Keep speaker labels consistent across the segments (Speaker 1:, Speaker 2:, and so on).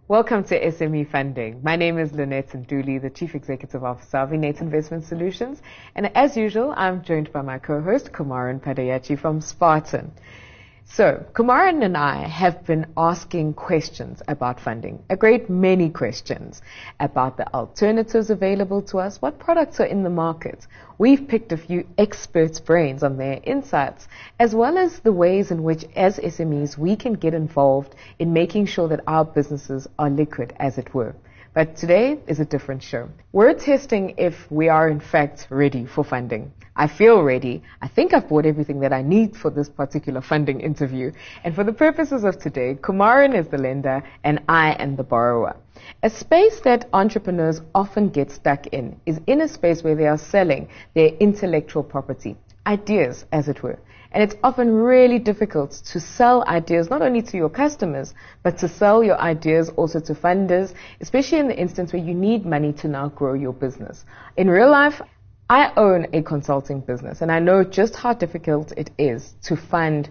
Speaker 1: Welcome to SME Funding. My name is Lynette Nduli, the Chief Executive Officer of Innate Investment Solutions. And as usual, I'm joined by my co-host, Kumaran Padayachi from Spartan. So, Kumaran and I have been asking questions about funding, a great many questions about the alternatives available to us, what products are in the market. We've picked a few experts' brains on their insights, as well as the ways in which, as SMEs, we can get involved in making sure that our businesses are liquid, as it were. But today is a different show. We're testing if we are in fact ready for funding. I feel ready. I think I've bought everything that I need for this particular funding interview. And for the purposes of today, Kumaran is the lender and I am the borrower. A space that entrepreneurs often get stuck in is in a space where they are selling their intellectual property, ideas as it were. And it's often really difficult to sell ideas not only to your customers, but to sell your ideas also to funders, especially in the instance where you need money to now grow your business. In real life, I own a consulting business, and I know just how difficult it is to fund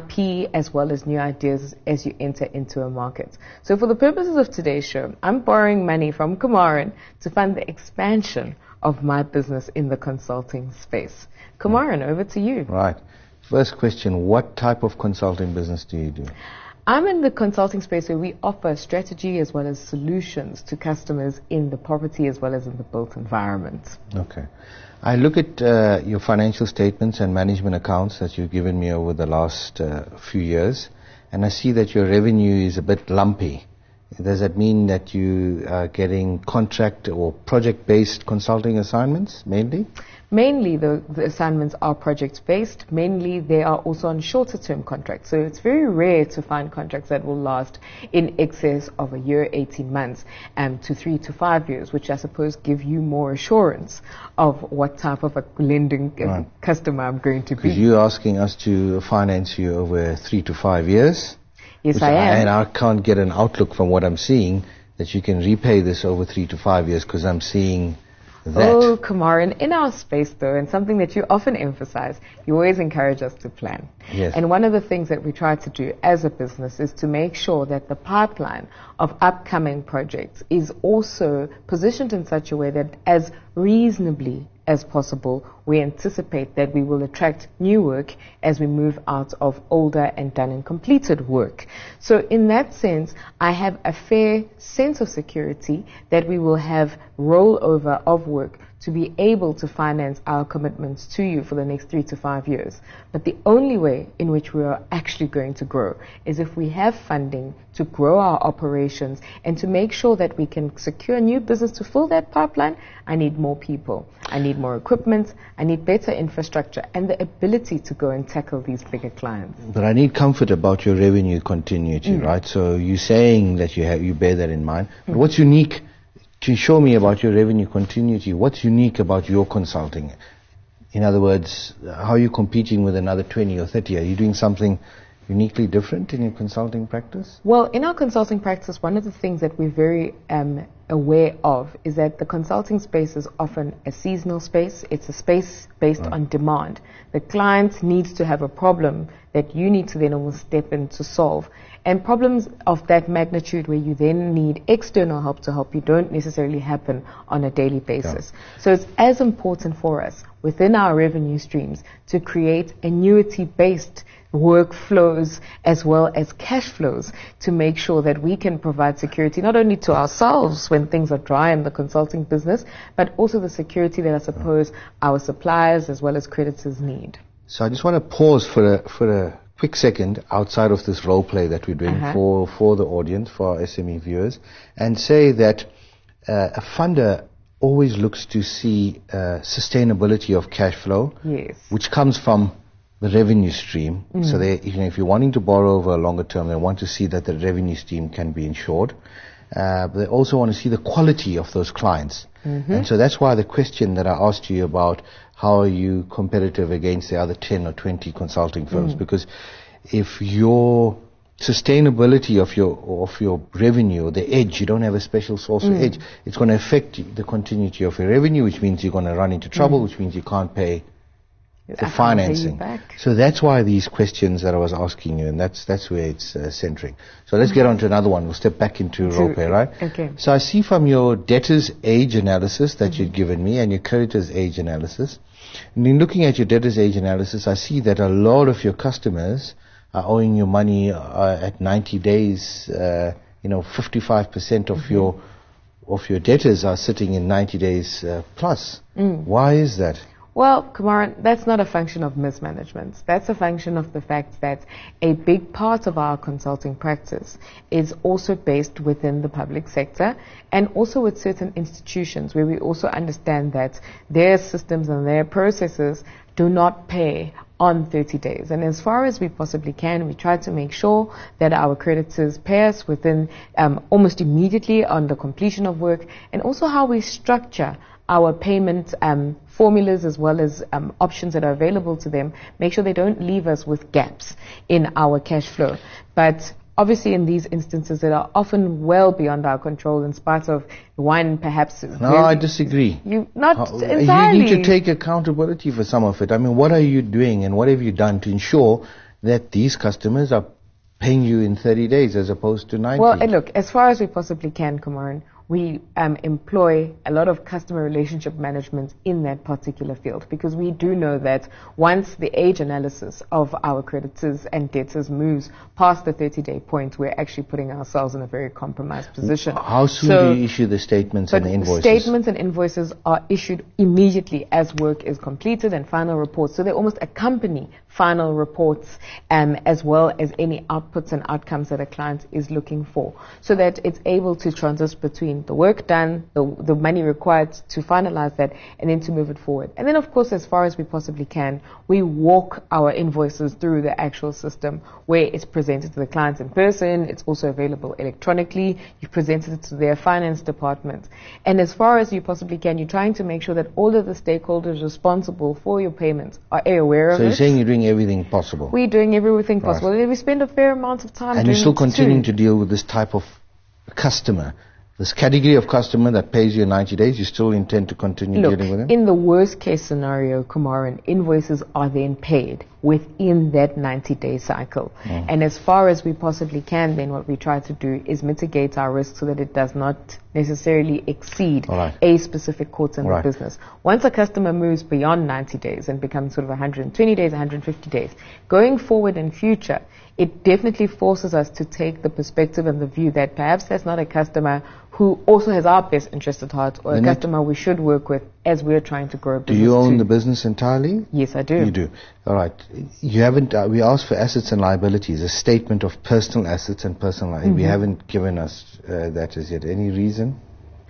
Speaker 1: IP as well as new ideas as you enter into a market. So for the purposes of today's show, I'm borrowing money from Kumaran to fund the expansion of my business in the consulting space. Kumaran, over to you.
Speaker 2: Right. First question, what type of consulting business do you do?
Speaker 1: I'm in the consulting space where we offer strategy as well as solutions to customers in the property as well as in the built environment.
Speaker 2: Okay. I look at your financial statements and management accounts that you've given me over the last few years, and I see that your revenue is a bit lumpy. Does that mean that you are getting contract or project-based consulting assignments mainly?
Speaker 1: Mainly the assignments are project-based. Mainly they are also on shorter-term contracts. So it's very rare to find contracts that will last in excess of a year, 18 months, to 3 to 5 years, which I suppose give you more assurance of what type of a lending customer I'm going to be.
Speaker 2: Because you're asking us to finance you over 3 to 5 years.
Speaker 1: Yes, I am.
Speaker 2: And I can't get an outlook from what I'm seeing that you can repay this over 3 to 5 years because I'm seeing that.
Speaker 1: Oh, Kumaran, in our space though, and something that you often emphasize, you always encourage us to plan.
Speaker 2: Yes.
Speaker 1: And one of the things that we try to do as a business is to make sure that the pipeline of upcoming projects is also positioned in such a way that as reasonably as possible, we anticipate that we will attract new work as we move out of older and done and completed work. So in that sense, I have a fair sense of security that we will have rollover of work to be able to finance our commitments to you for the next 3 to 5 years. But the only way in which we are actually going to grow is if we have funding to grow our operations and to make sure that we can secure new business to fill that pipeline. I need more people. I need more equipment. I need better infrastructure and the ability to go and tackle these bigger clients.
Speaker 2: But I need comfort about your revenue continuity, right? So you're saying that you bear that in mind. But what's unique? Can you show me about your revenue continuity? What's unique about your consulting? In other words, how are you competing with another 20 or 30? Are you doing something uniquely different in your consulting practice?
Speaker 1: Well, in our consulting practice, one of the things that we're very aware of is that the consulting space is often a seasonal space. It's a space based on demand. The client needs to have a problem that you need to then almost step in to solve. And problems of that magnitude where you then need external help to help you don't necessarily happen on a daily basis. Yeah. So it's as important for us within our revenue streams to create annuity-based workflows as well as cash flows to make sure that we can provide security not only to ourselves when things are dry in the consulting business, but also the security that I suppose our suppliers as well as creditors need.
Speaker 2: So I just want to pause for a quick second outside of this role play that we're doing for the audience, for our SME viewers, and say that a funder always looks to see sustainability of cash flow, which comes from the revenue stream. So if you're wanting to borrow over a longer term, they want to see that the revenue stream can be insured. But they also want to see the quality of those clients. And so that's why the question that I asked you about how are you competitive against the other 10 or 20 consulting firms, because if your sustainability of your revenue, the edge, you don't have a special source of edge, it's going to affect the continuity of your revenue, which means you're going to run into trouble, which means you can't pay the financing. So that's why these questions that I was asking you, and that's where it's centering. So let's get on to another one. We'll step back into role play, right?
Speaker 1: Okay.
Speaker 2: So I see from your debtor's age analysis that you'd given me and your creditor's age analysis. And in looking at your debtor's age analysis, I see that a lot of your customers are owing you money at 90 days. 55% of your debtors are sitting in 90 days plus. Why is that?
Speaker 1: Well, Kumaran, that's not a function of mismanagement. That's a function of the fact that a big part of our consulting practice is also based within the public sector and also with certain institutions where we also understand that their systems and their processes do not pay on 30 days. And as far as we possibly can, we try to make sure that our creditors pay us within almost immediately on the completion of work, and also how we structure our payment formulas as well as options that are available to them, make sure they don't leave us with gaps in our cash flow. But obviously in these instances that are often well beyond our control in spite of one perhaps...
Speaker 2: No, I disagree.
Speaker 1: Not entirely.
Speaker 2: You need to take accountability for some of it. I mean, what are you doing and what have you done to ensure that these customers are paying you in 30 days as opposed to 90?
Speaker 1: Well, look, as far as we possibly can, Kumaran, we employ a lot of customer relationship management in that particular field, because we do know that once the age analysis of our creditors and debtors moves past the 30-day point, we're actually putting ourselves in a very compromised position.
Speaker 2: How soon do you issue the statements and the invoices?
Speaker 1: Statements and invoices are issued immediately as work is completed and final reports. So they almost accompany final reports as well as any outputs and outcomes that a client is looking for, so that it's able to transition between the work done, the money required to finalize that, and then to move it forward. And then, of course, as far as we possibly can, we walk our invoices through the actual system where it's presented to the clients in person. It's also available electronically. You've presented it to their finance department. And as far as you possibly can, you're trying to make sure that all of the stakeholders responsible for your payments are aware of it.
Speaker 2: So you're saying you're doing everything possible?
Speaker 1: We're doing everything possible. Right. We spend a fair amount of time doing it.
Speaker 2: And you're still continuing to deal with this type of customer? This category of customer that pays you in 90 days, you still intend to continue dealing with them?
Speaker 1: In the worst case scenario, Kumaran, invoices are then paid within that 90-day cycle. And as far as we possibly can, then what we try to do is mitigate our risk so that it does not necessarily exceed a specific quarter in the business. Once a customer moves beyond 90 days and becomes sort of 120 days, 150 days, going forward in future, it definitely forces us to take the perspective and the view that perhaps that's not a customer who also has our best interest at heart, or a customer we should work with as we're trying to grow a business.
Speaker 2: Do you own the business entirely?
Speaker 1: Yes, I do.
Speaker 2: You do. All right. You haven't. We asked for assets and liabilities, a statement of personal assets and personal liabilities. We haven't given us that as yet. Any reason?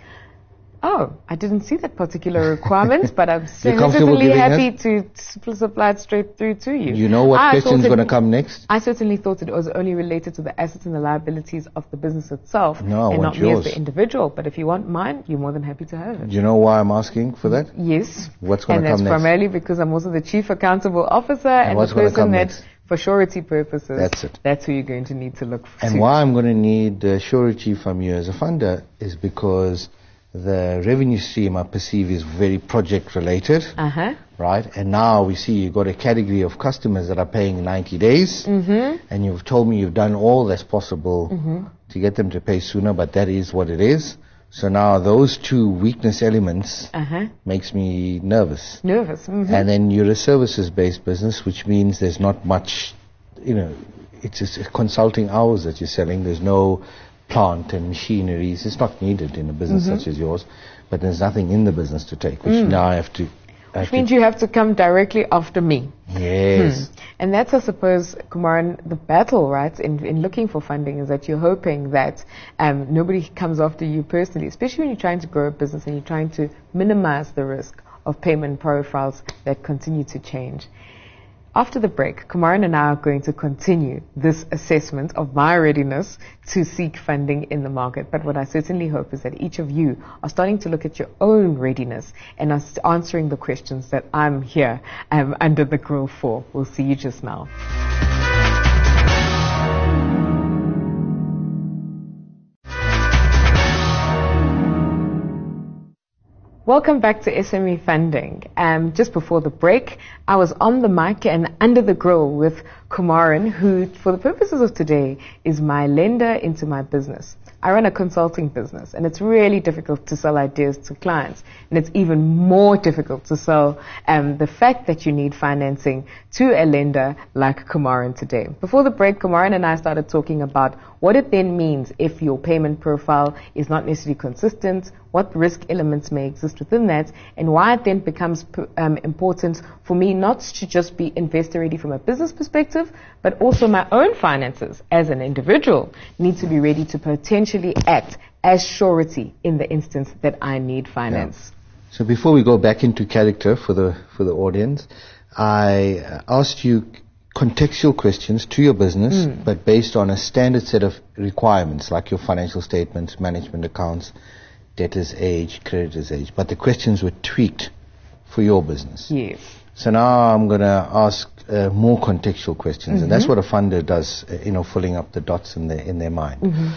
Speaker 1: Oh, I didn't see that particular requirement, but I'm certainly happy to supply it straight through to you.
Speaker 2: You know what question is going to come next?
Speaker 1: I certainly thought it was only related to the assets and the liabilities of the business itself, and not
Speaker 2: yours.
Speaker 1: me as the individual. But if you want mine, you're more than happy to have it.
Speaker 2: Do you know why I'm asking for that?
Speaker 1: Yes.
Speaker 2: What's going to come next?
Speaker 1: And that's primarily because I'm also the chief accountable officer and the person that, for surety purposes, that's who you're going to need to look for.
Speaker 2: And why I'm going to need surety from you as a funder is because the revenue stream I perceive is very project related, right? And now we see you've got a category of customers that are paying 90 days, and you've told me you've done all that's possible to get them to pay sooner, but that is what it is. So now those two weakness elements makes me nervous. And then you're a services-based business, which means there's not much, it's just consulting hours that you're selling. There's no plant and machineries. It's not needed in a business such as yours, but there's nothing in the business to take, which now I have to...
Speaker 1: Which means you have to come directly after me.
Speaker 2: Yes.
Speaker 1: And that's, I suppose, Kumaran, the battle, right, in looking for funding, is that you're hoping that nobody comes after you personally, especially when you're trying to grow a business and you're trying to minimize the risk of payment profiles that continue to change. After the break, Kumaran and I are going to continue this assessment of my readiness to seek funding in the market. But what I certainly hope is that each of you are starting to look at your own readiness and are answering the questions that I'm here under the grill for. We'll see you just now. Welcome back to SME Funding. Just before the break, I was on the mic and under the grill with Kumaran, who, for the purposes of today, is my lender into my business. I run a consulting business, and it's really difficult to sell ideas to clients, and it's even more difficult to sell the fact that you need financing to a lender like Kumaran today. Before the break, Kumaran and I started talking about what it then means if your payment profile is not necessarily consistent, what risk elements may exist within that, and why it then becomes important for me not to just be investor ready from a business perspective, but also my own finances as an individual need to be ready to potentially act as surety in the instance that I need finance.
Speaker 2: Yeah. So before we go back into character for the audience, I asked you contextual questions to your business, but based on a standard set of requirements like your financial statements, management accounts, debtor's age, creditor's age, but the questions were tweaked for your business.
Speaker 1: Yes.
Speaker 2: So now I'm going to ask more contextual questions, and that's what a funder does, filling up the dots in their mind.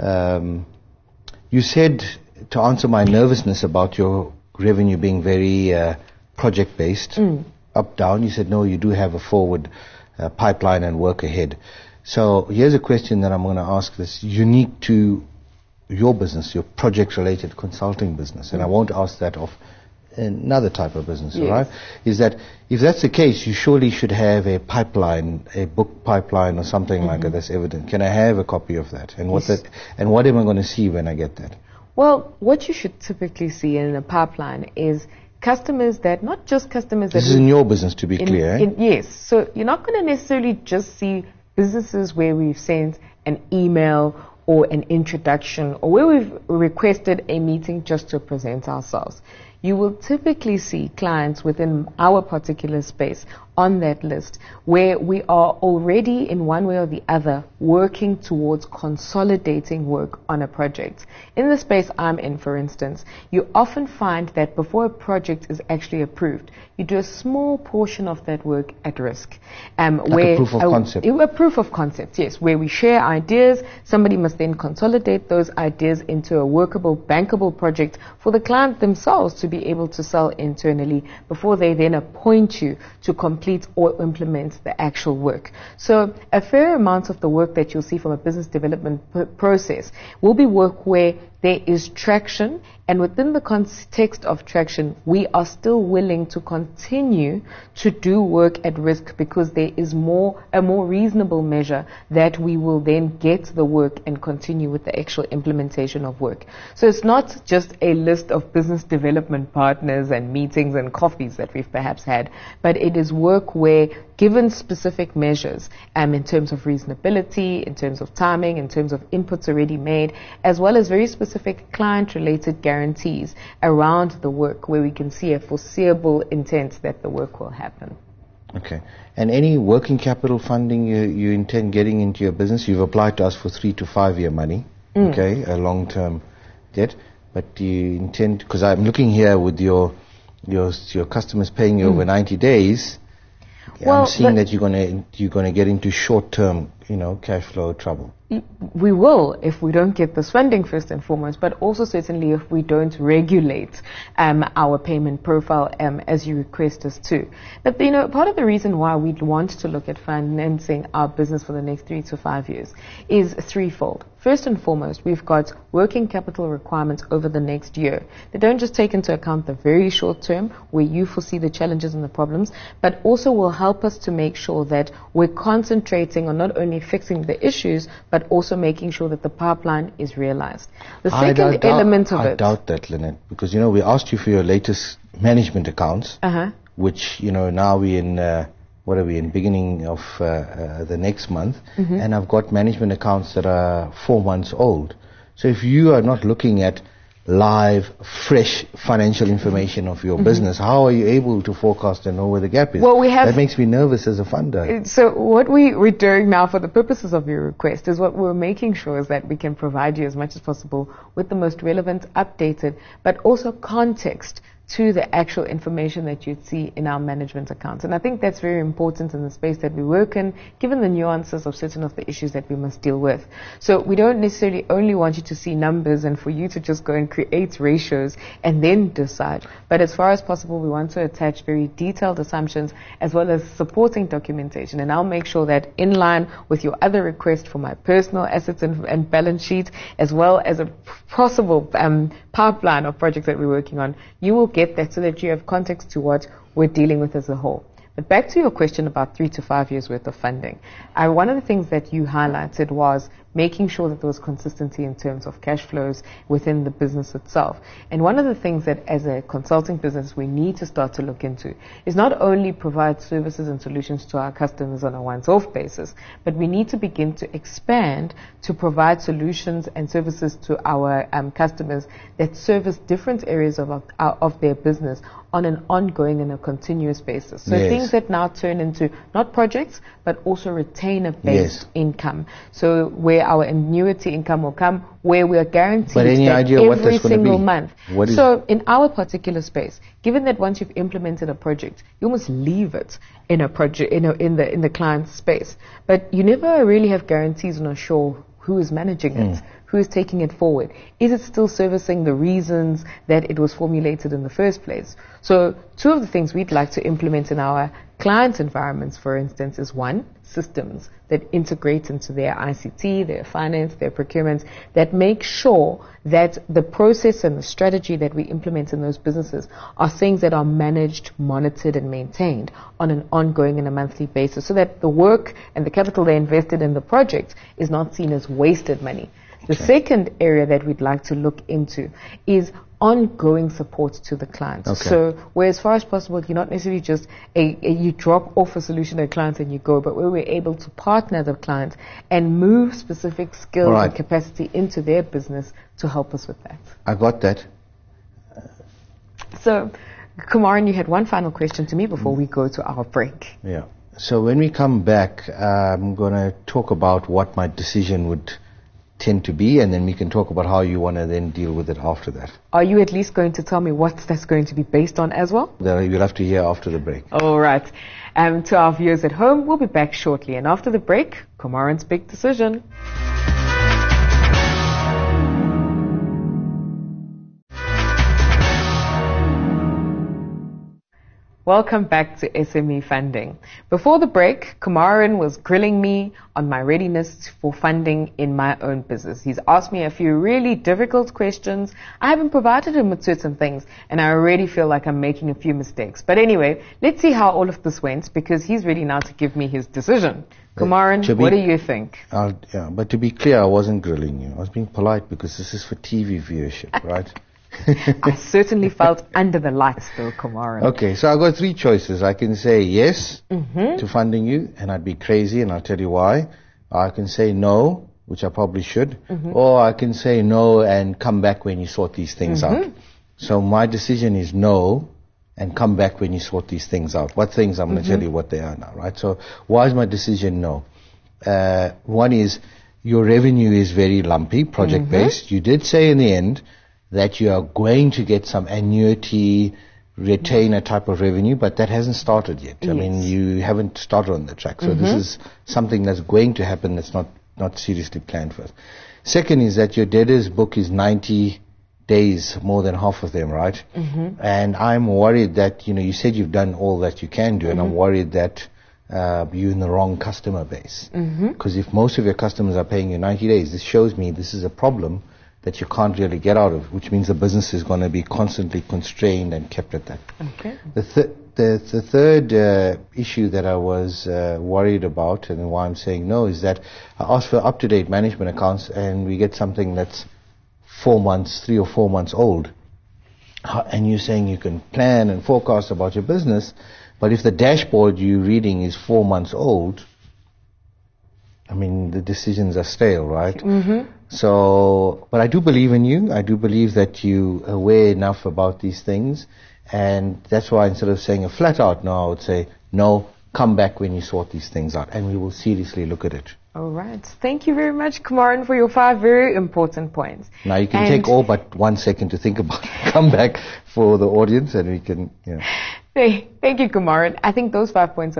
Speaker 2: You said, to answer my nervousness about your revenue being very project-based, up, down, you said, no, you do have a forward pipeline and work ahead. So here's a question that I'm going to ask that's unique to your business, your project-related consulting business, and I won't ask that of another type of business, all right? Is that if that's the case, you surely should have a pipeline, a book pipeline or something like that that's evident. Can I have a copy of that? And what am I going to see when I get that?
Speaker 1: Well, what you should typically see in a pipeline is customers that, not just customers that...
Speaker 2: This is in your business, to be clear, eh?
Speaker 1: Yes. So you're not going to necessarily just see businesses where we've sent an email or an introduction or where we've requested a meeting just to present ourselves. You will typically see clients within our particular space on that list where we are already in one way or the other working towards consolidating work on a project. In the space I'm in, for instance, you often find that before a project is actually approved, you do a small portion of that work at risk.
Speaker 2: Like a proof of concept.
Speaker 1: A proof of concept, yes, where we share ideas. Somebody must then consolidate those ideas into a workable, bankable project for the client themselves to be able to sell internally before they then appoint you to complete or implement the actual work. So a fair amount of the work that you'll see from a business development process will be work where there is traction, and within the context of traction, we are still willing to continue to do work at risk because there is a more reasonable measure that we will then get the work and continue with the actual implementation of work. So it's not just a list of business development partners and meetings and coffees that we've perhaps had, but it is work where, given specific measures in terms of reasonability, in terms of timing, in terms of inputs already made, as well as very specific client-related guarantees around the work where we can see a foreseeable intent that the work will happen.
Speaker 2: Okay. And any working capital funding you intend getting into your business? You've applied to us for 3 to 5 year money, okay, a long-term debt, but do you intend, because I'm looking here with your customers paying you over 90 days, well, I'm seeing that you're going to get into short-term, cash flow trouble.
Speaker 1: We will if we don't get this funding first and foremost, but also certainly if we don't regulate our payment profile as you request us to. But part of the reason why we'd want to look at financing our business for the next 3 to 5 years is threefold. First and foremost, we've got working capital requirements over the next year. They don't just take into account the very short term where you foresee the challenges and the problems, but also will help us to make sure that we're concentrating on not only fixing the issues, but also making sure that the pipeline is realized. The second element of it...
Speaker 2: I doubt that, Lynette, because, we asked you for your latest management accounts, which, now we're in... what are we in, beginning of the next month, and I've got management accounts that are 4 months old. So if you are not looking at live, fresh financial information of your business, how are you able to forecast and know where the gap is?
Speaker 1: Well, that
Speaker 2: makes me nervous as a funder.
Speaker 1: So what we're doing now for the purposes of your request is what we're making sure is that we can provide you as much as possible with the most relevant, updated, but also context to the actual information that you'd see in our management accounts. And I think that's very important in the space that we work in, given the nuances of certain of the issues that we must deal with. So we don't necessarily only want you to see numbers and for you to just go and create ratios and then decide. But as far as possible, we want to attach very detailed assumptions as well as supporting documentation. And I'll make sure that in line with your other request for my personal assets and balance sheet, as well as a possible pipeline of projects that we're working on, you will get that so that you have context to what we're dealing with as a whole. But back to your question about 3 to 5 years worth of funding. One of the things that you highlighted was making sure that there was consistency in terms of cash flows within the business itself. And one of the things that as a consulting business we need to start to look into is not only provide services and solutions to our customers on a once-off basis, but we need to begin to expand to provide solutions and services to our customers that service different areas of their business on an ongoing and a continuous basis. So things that now turn into not projects, but also retainer-based income. So where our annuity income will come, where we are guaranteed that every single month. So in our particular space, given that once you've implemented a project, you almost leave it in a project, in the client's space. But you never really have guarantees on a sure who is managing it, who is taking it forward. Is it still servicing the reasons that it was formulated in the first place? So two of the things we'd like to implement in our client environments, for instance, is one, systems that integrate into their ICT, their finance, their procurement, that make sure that the process and the strategy that we implement in those businesses are things that are managed, monitored, and maintained on an ongoing and a monthly basis, so that the work and the capital they invested in the project is not seen as wasted money. The second area that we'd like to look into is ongoing support to the client. So where as far as possible, you're not necessarily just you drop off a solution to a client and you go, but where we're able to partner the client and move specific skills and capacity into their business to help us with that.
Speaker 2: I got that.
Speaker 1: So, Kumaran, you had one final question to me before we go to our break.
Speaker 2: Yeah. So when we come back, I'm going to talk about what my decision would tend to be, and then we can talk about how you want to then deal with it after that.
Speaker 1: Are you at least going to tell me what that's going to be based on as well?
Speaker 2: You'll have to hear after the break.
Speaker 1: All right. To our viewers at home, we'll be back shortly. And after the break, Kumaran's big decision. Welcome back to SME Funding. Before the break, Kumaran was grilling me on my readiness for funding in my own business. He's asked me a few really difficult questions. I haven't provided him with certain things, and I already feel like I'm making a few mistakes. But anyway, let's see how all of this went, because he's ready now to give me his decision. Kumaran, what do you think?
Speaker 2: But to be clear, I wasn't grilling you. I was being polite because this is for TV viewership, right?
Speaker 1: I certainly felt under the lights though, Kumaran.
Speaker 2: Okay, so I've got three choices. I can say yes to funding you, and I'd be crazy, and I'll tell you why. I can say no, which I probably should, or I can say no and come back when you sort these things out. So my decision is no, and come back when you sort these things out. What things? I'm going to tell you what they are now, right? So why is my decision no? One is your revenue is very lumpy, project-based. You did say in the end that you are going to get some annuity, retainer type of revenue, but that hasn't started yet. I mean, you haven't started on the track. So this is something that's going to happen that's not seriously planned for. Second is that your debtors book is 90 days, more than half of them, right? And I'm worried that, you said you've done all that you can do, and I'm worried that you're in the wrong customer base. Because if most of your customers are paying you 90 days, this shows me this is a problem that you can't really get out of, which means the business is going to be constantly constrained and kept at that. The third issue that I was worried about, and why I'm saying no, is that I asked for up-to-date management accounts, and we get something that's 3 or 4 months old. And you're saying you can plan and forecast about your business, but if the dashboard you're reading is 4 months old, I mean, the decisions are stale, right? So, but I do believe in you. I do believe that you're aware enough about these things. And that's why instead of saying a flat out no, I would say, no, come back when you sort these things out. And we will seriously look at it.
Speaker 1: All right. Thank you very much, Kumaran, for your 5 very important points.
Speaker 2: Now you can take all but 1 second to think about it. Come back for the audience and we can,
Speaker 1: Thank you, Kumaran. I think those 5 points are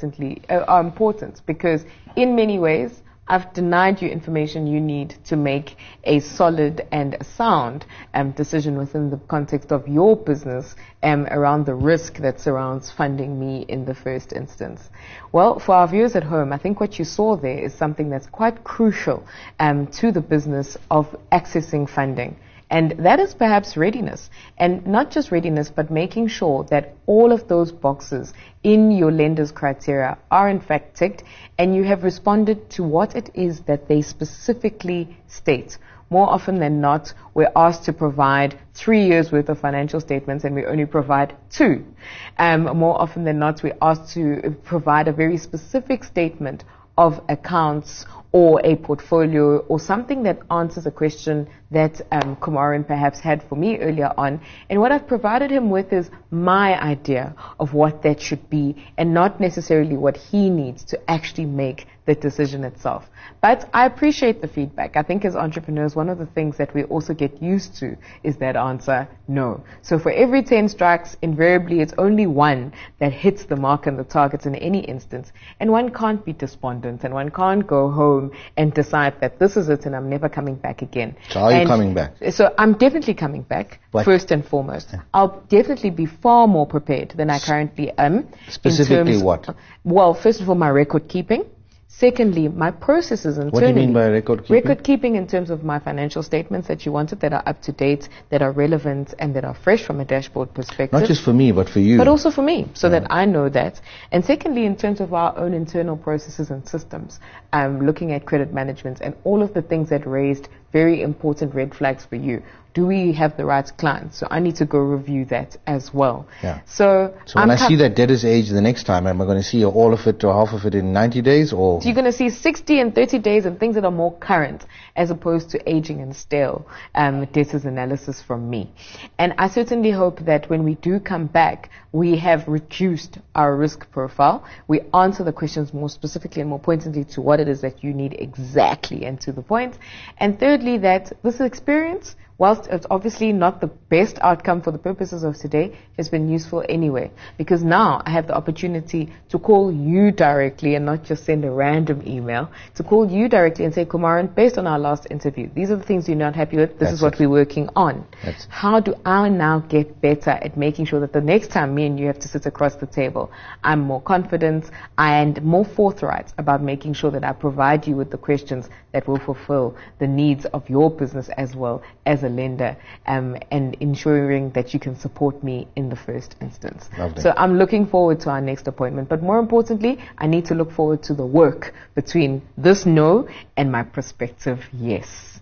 Speaker 1: important because in many ways, I've denied you information you need to make a solid and a sound decision within the context of your business around the risk that surrounds funding me in the first instance. Well, for our viewers at home, I think what you saw there is something that's quite crucial to the business of accessing funding. And that is perhaps readiness. And not just readiness, but making sure that all of those boxes in your lender's criteria are in fact ticked and you have responded to what it is that they specifically state. More often than not, we're asked to provide 3 years worth of financial statements and we only provide 2. More often than not, we're asked to provide a very specific statement of accounts or a portfolio or something that answers a question that Kumaran perhaps had for me earlier on. And what I've provided him with is my idea of what that should be and not necessarily what he needs to actually make the decision itself. But I appreciate the feedback. I think as entrepreneurs, one of the things that we also get used to is that answer, no. So for every 10 strikes, invariably it's only 1 that hits the mark and the targets in any instance. And one can't be despondent and one can't go home and decide that this is it and I'm never coming back again.
Speaker 2: So are you coming back?
Speaker 1: So I'm definitely coming back, first and foremost. I'll definitely be far more prepared than I currently am.
Speaker 2: Specifically what?
Speaker 1: Well, first of all, my record keeping. Secondly, my processes internally.
Speaker 2: What do you mean by record keeping?
Speaker 1: Record keeping in terms of my financial statements that you wanted, that are up to date, that are relevant, and that are fresh from a dashboard perspective.
Speaker 2: Not just for me, but for you.
Speaker 1: But also for me, so that I know that. And secondly, in terms of our own internal processes and systems, looking at credit management and all of the things that raised very important red flags for you. Do we have the right clients? So I need to go review that as well.
Speaker 2: Yeah.
Speaker 1: So
Speaker 2: when I see that debtor's age the next time, am I going to see all of it or half of it in 90 days? Or
Speaker 1: you're going to see 60 and 30 days and things that are more current as opposed to aging and stale debtors analysis from me. And I certainly hope that when we do come back, we have reduced our risk profile. We answer the questions more specifically and more pointedly to what it is that you need exactly and to the point. And thirdly, that this experience, whilst it's obviously not the best outcome for the purposes of today, has been useful anyway. Because now I have the opportunity to call you directly and not just send a random email, to call you directly and say, Kumaran, based on our last interview, these are the things you're not happy with, this is what we're working on. How do I now get better at making sure that the next time me and you have to sit across the table, I'm more confident and more forthright about making sure that I provide you with the questions that will fulfill the needs of your business as well as a lender, and ensuring that you can support me in the first instance.
Speaker 2: Lovely.
Speaker 1: So I'm looking forward to our next appointment, but more importantly, I need to look forward to the work between this no and my prospective yes.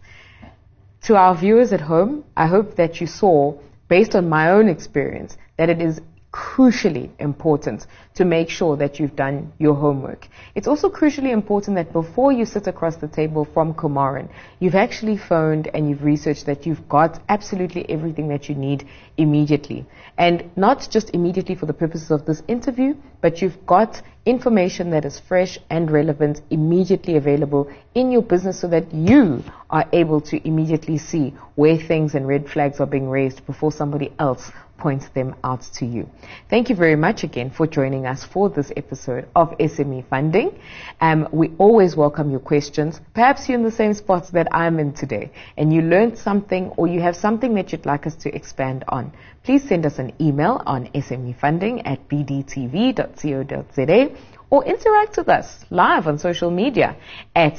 Speaker 1: To our viewers at home, I hope that you saw, based on my own experience, that it is crucially important to make sure that you've done your homework. It's also crucially important that before you sit across the table from Kumaran, you've actually phoned and you've researched that you've got absolutely everything that you need immediately. And not just immediately for the purposes of this interview, but you've got information that is fresh and relevant immediately available in your business so that you are able to immediately see where things and red flags are being raised before somebody else points them out to you. Thank you very much again for joining us for this episode of SME Funding. We always welcome your questions. Perhaps you're in the same spots that I'm in today and you learned something or you have something that you'd like us to expand on. Please send us an email on smefunding@bdtv.co.za or interact with us live on social media at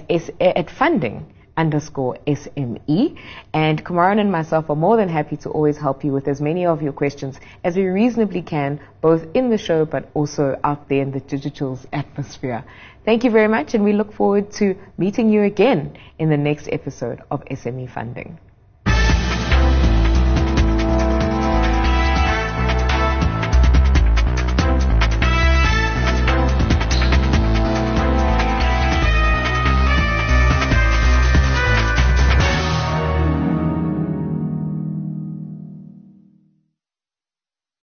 Speaker 1: funding_SME. And Kumaran and myself are more than happy to always help you with as many of your questions as we reasonably can, both in the show but also out there in the digital's atmosphere. Thank you very much, and we look forward to meeting you again in the next episode of SME Funding.